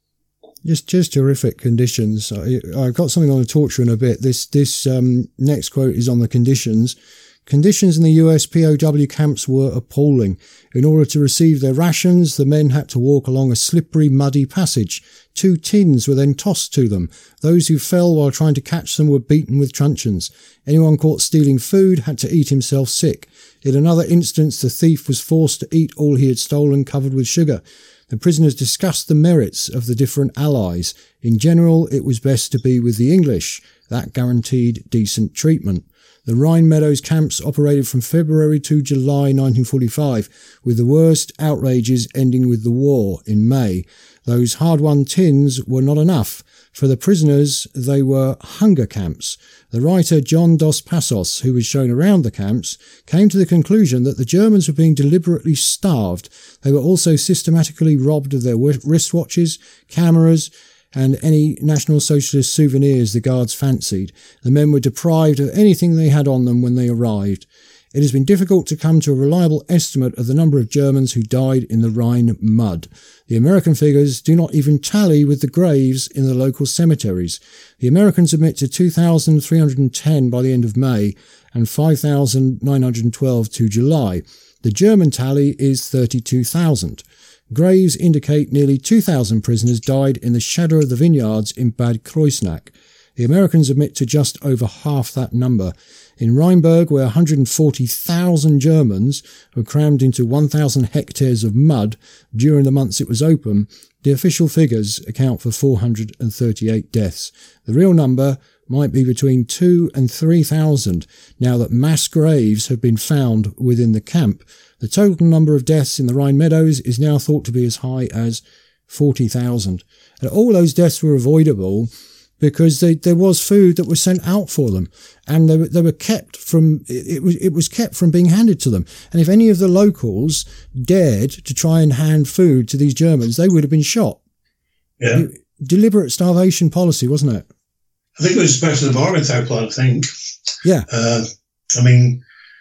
Just, just terrific conditions. I, I've got something on the torture in a bit. This, this um, next quote is on the conditions. Conditions in the U S P O W camps were appalling. In order to receive their rations, the men had to walk along a slippery, muddy passage. Two tins were then tossed to them. Those who fell while trying to catch them were beaten with truncheons. Anyone caught stealing food had to eat himself sick. In another instance, the thief was forced to eat all he had stolen covered with sugar. The prisoners discussed the merits of the different allies. In general, it was best to be with the English. That guaranteed decent treatment. The Rhine Meadows camps operated from February to July nineteen forty-five, with the worst outrages ending with the war in May. Those hard-won tins were not enough. For the prisoners, they were hunger camps. The writer John Dos Passos, who was shown around the camps, came to the conclusion that the Germans were being deliberately starved. They were also systematically robbed of their wristwatches, cameras, and any National Socialist souvenirs the guards fancied. The men were deprived of anything they had on them when they arrived. It has been difficult to come to a reliable estimate of the number of Germans who died in the Rhine mud. The American figures do not even tally with the graves in the local cemeteries. The Americans admit to two thousand three hundred ten by the end of May and five thousand nine hundred twelve to July. The German tally is thirty-two thousand. Graves indicate nearly two thousand prisoners died in the shadow of the vineyards in Bad Kreuznach. The Americans admit to just over half that number. In Rheinberg, where one hundred forty thousand Germans were crammed into one thousand hectares of mud during the months it was open, the official figures account for four hundred thirty-eight deaths. The real number might be between two and three thousand now that mass graves have been found within the camp. The total number of deaths in the Rhine Meadows is now thought to be as high as forty thousand. And all those deaths were avoidable because they, there was food that was sent out for them, and they were, they were kept from, it, it was, it was kept from being handed to them. And if any of the locals dared to try and hand food to these Germans, they would have been shot. Yeah. Deliberate starvation policy, wasn't it? I think it was part of the Morgenthau plan, I think. Yeah. Uh, I mean,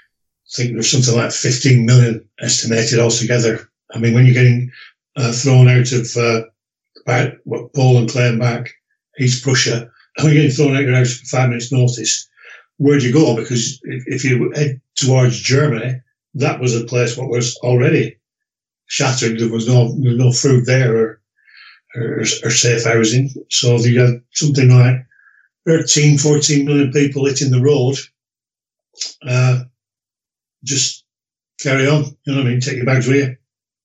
think there's something like fifteen million estimated altogether. I mean, when you're getting uh, thrown out of uh, about, what Poland claim back, East Prussia, and when you're getting thrown out of your house for five minutes' notice, where do you go? Because if, if you head towards Germany, that was a place what was already shattered. There was no there was no food there or, or, or safe housing. So you had something like thirteen, fourteen million people hitting the road. Uh, just carry on. You know what I mean? Take your bags with you.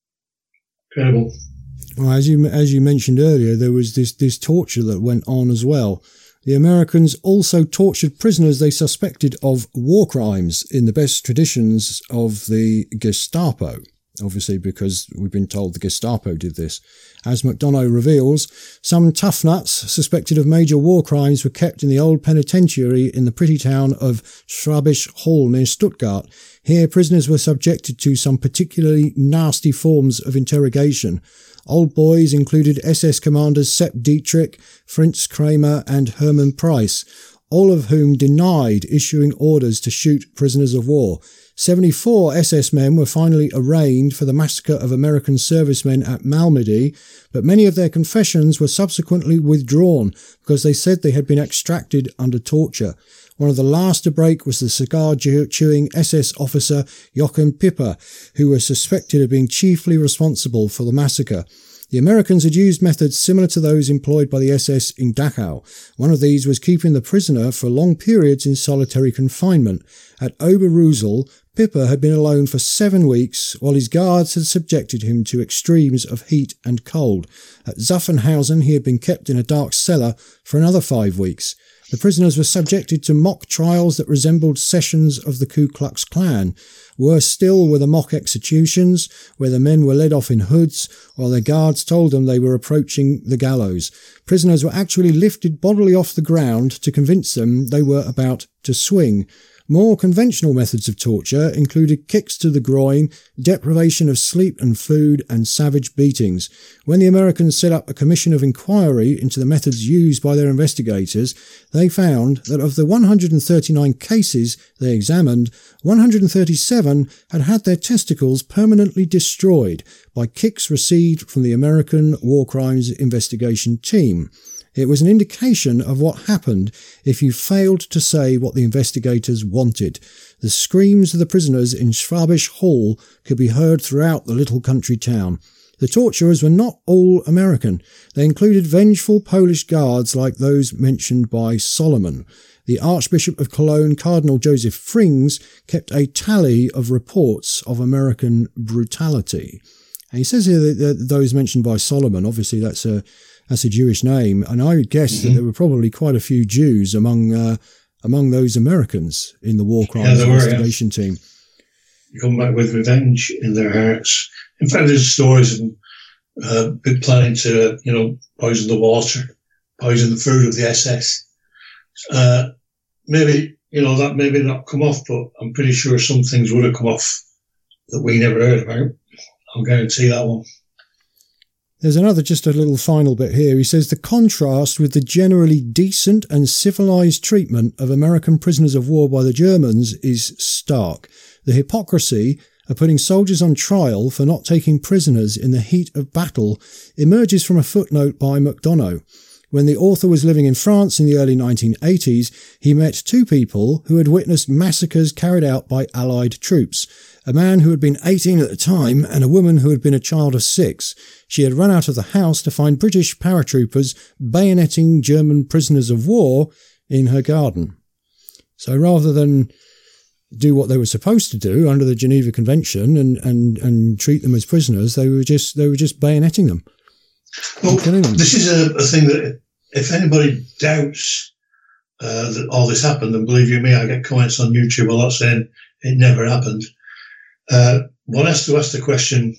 Incredible. Well, as you as you mentioned earlier, there was this this torture that went on as well. The Americans also tortured prisoners they suspected of war crimes in the best traditions of the Gestapo. Obviously, because we've been told the Gestapo did this. As McDonough reveals, some tough nuts suspected of major war crimes were kept in the old penitentiary in the pretty town of Schwabisch Hall near Stuttgart. Here, prisoners were subjected to some particularly nasty forms of interrogation. Old boys included S S commanders Sepp Dietrich, Fritz Kramer and Hermann Price, all of whom denied issuing orders to shoot prisoners of war. seventy-four S S men were finally arraigned for the massacre of American servicemen at Malmedy, but many of their confessions were subsequently withdrawn because they said they had been extracted under torture. One of the last to break was the cigar-chewing S S officer Joachim Pipper, who was suspected of being chiefly responsible for the massacre. The Americans had used methods similar to those employed by the S S in Dachau. One of these was keeping the prisoner for long periods in solitary confinement. At Oberusel, Pipper had been alone for seven weeks, while his guards had subjected him to extremes of heat and cold. At Zuffenhausen, he had been kept in a dark cellar for another five weeks. The prisoners were subjected to mock trials that resembled sessions of the Ku Klux Klan. Worse still were the mock executions, where the men were led off in hoods, while their guards told them they were approaching the gallows. Prisoners were actually lifted bodily off the ground to convince them they were about to swing. More conventional methods of torture included kicks to the groin, deprivation of sleep and food, and savage beatings. When the Americans set up a commission of inquiry into the methods used by their investigators, they found that of the one hundred thirty-nine cases they examined, one hundred thirty-seven had had their testicles permanently destroyed by kicks received from the American War Crimes Investigation Team. It was an indication of what happened if you failed to say what the investigators wanted. The screams of the prisoners in Schwabisch Hall could be heard throughout the little country town. The torturers were not all American. They included vengeful Polish guards like those mentioned by Solomon. The Archbishop of Cologne, Cardinal Joseph Frings, kept a tally of reports of American brutality. And he says here that those mentioned by Solomon, obviously that's a That's a Jewish name, and I would guess mm-hmm. that there were probably quite a few Jews among uh, among those Americans in the War Crimes yeah, Investigation were, yeah. Team. You come back with revenge in their hearts. In fact, there's stories of uh, big planning to, you know, poison the water, poison the food of the S S. Uh, maybe, you know, that maybe not come off, but I'm pretty sure some things would have come off that we never heard about. I'll guarantee that one. There's another, just a little final bit here. He says, the contrast with the generally decent and civilized treatment of American prisoners of war by the Germans is stark. The hypocrisy of putting soldiers on trial for not taking prisoners in the heat of battle emerges from a footnote by McDonough. When the author was living in France in the early nineteen eighties, he met two people who had witnessed massacres carried out by Allied troops. A man who had been eighteen at the time and a woman who had been a child of six. She had run out of the house to find British paratroopers bayoneting German prisoners of war in her garden. So rather than do what they were supposed to do under the Geneva Convention and, and, and treat them as prisoners, they were just they were just bayoneting them. Well, this is a, a thing that if anybody doubts uh, that all this happened, and believe you me, I get comments on YouTube a lot saying it never happened. Uh, one has to ask the question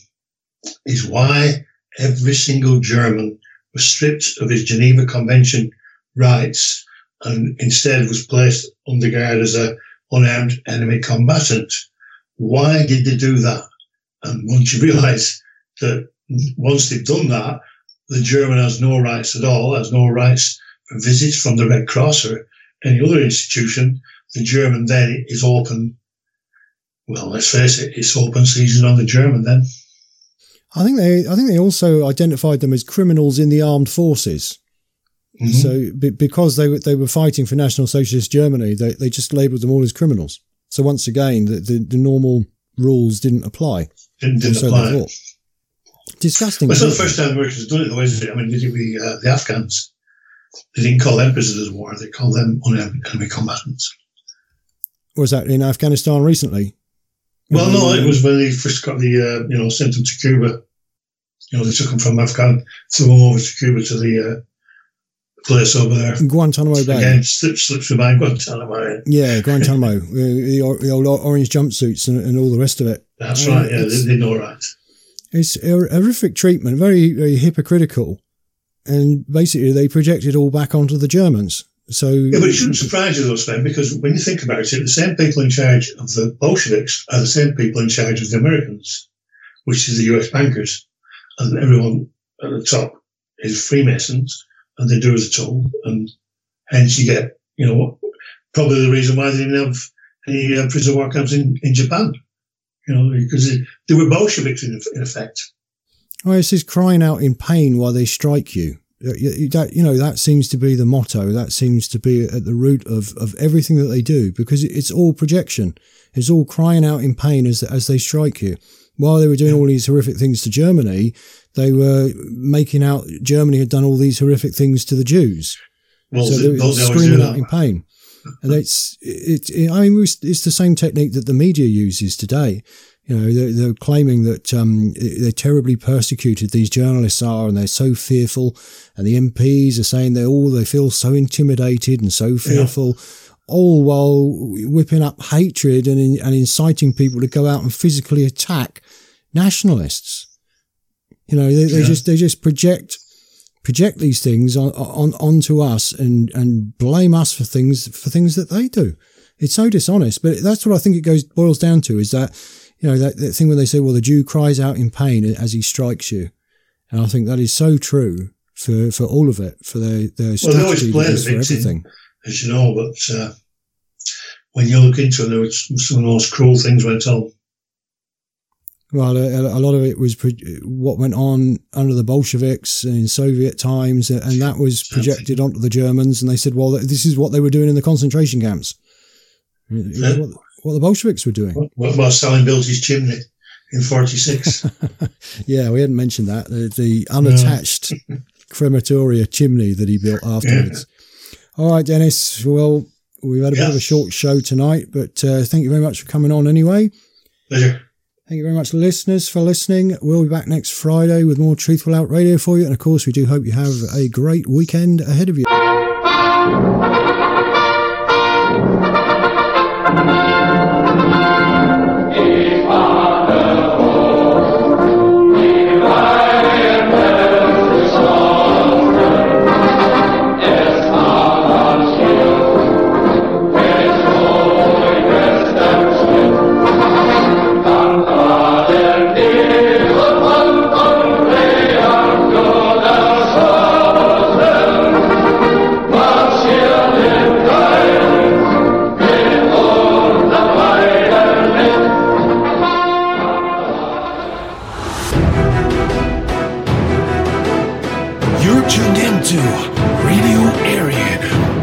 is why every single German was stripped of his Geneva Convention rights and instead was placed under guard as a unarmed enemy combatant. Why did they do that? And once you realise that once they've done that, the German has no rights at all, has no rights for visits from the Red Cross or any other institution, the German then is open Well, let's face it, it's open season on the German then. I think they, I think they also identified them as criminals in the armed forces. Mm-hmm. So be, because they were, they were fighting for National Socialist Germany, they, they just labelled them all as criminals. So once again, the, the, the normal rules didn't apply. Didn't, didn't so apply. Disgusting. Well, it's not the first time the Americans have done it, though, is it? I mean, they did with uh, the Afghans. They didn't call them prisoners of war; they called them enemy combatants. Was that in Afghanistan recently? Well, no, it was when they first got the, uh, you know, sent them to Cuba. You know, they took them from Afghan, threw them over to Cuba to the uh, place over there. Guantanamo Bay. Again, slips, slips of mine, Guantanamo. Yeah, Guantanamo. the, the old orange jumpsuits and, and all the rest of it. That's uh, right, yeah, they, they know right. It's a horrific treatment, very, very hypocritical. And basically, they projected all back onto the Germans. So, yeah, but it shouldn't surprise you, though, Sven, because when you think about it, the same people in charge of the Bolsheviks are the same people in charge of the Americans, which is the U S bankers. And everyone at the top is Freemasons, and they do as told. And hence you get, you know, probably the reason why they didn't have any uh, prison war camps in, in Japan. You know, because they, they were Bolsheviks in, in effect. Well, it's just crying out in pain while they strike you. That, you know, that seems to be the motto. That seems to be at the root of, of everything that they do, because it's all projection. It's all crying out in pain as as they strike you. While they were doing all these horrific things to Germany, they were making out Germany had done all these horrific things to the Jews. Well, so they were screaming out in pain. And it's, it, it, I mean, it's the same technique that the media uses today. You know, they're, they're claiming that um, they're terribly persecuted, these journalists are, and they're so fearful. And the M Ps are saying they all, they feel so intimidated and so fearful, yeah. all while whipping up hatred and, and inciting people to go out and physically attack nationalists. You know, they, they yeah. just, they just project, project these things on, on, onto us and, and blame us for things, for things that they do. It's so dishonest, but that's what I think it goes, boils down to, is that, you know, that, that thing when they say, well, the Jew cries out in pain as he strikes you. And I think that is so true for, for all of it, for their, their strategy, well, for everything. As you know, but uh, when you look into it, there was some of the most cruel things went on. Well, a, a lot of it was pro- what went on under the Bolsheviks in Soviet times, and that was projected onto the Germans, and they said, well, this is what they were doing in the concentration camps. It was what, what the Bolsheviks were doing. While well, Stalin built his chimney in forty-six. Yeah, we hadn't mentioned that. The, the unattached no. crematoria chimney that he built afterwards. Yeah. All right, Dennis. Well, we've had a yeah. bit of a short show tonight, but uh, thank you very much for coming on anyway. Pleasure. Thank you very much, listeners, for listening. We'll be back next Friday with more Truthful Out Radio for you. And, of course, we do hope you have a great weekend ahead of you. You're tuned into Radio Aryan.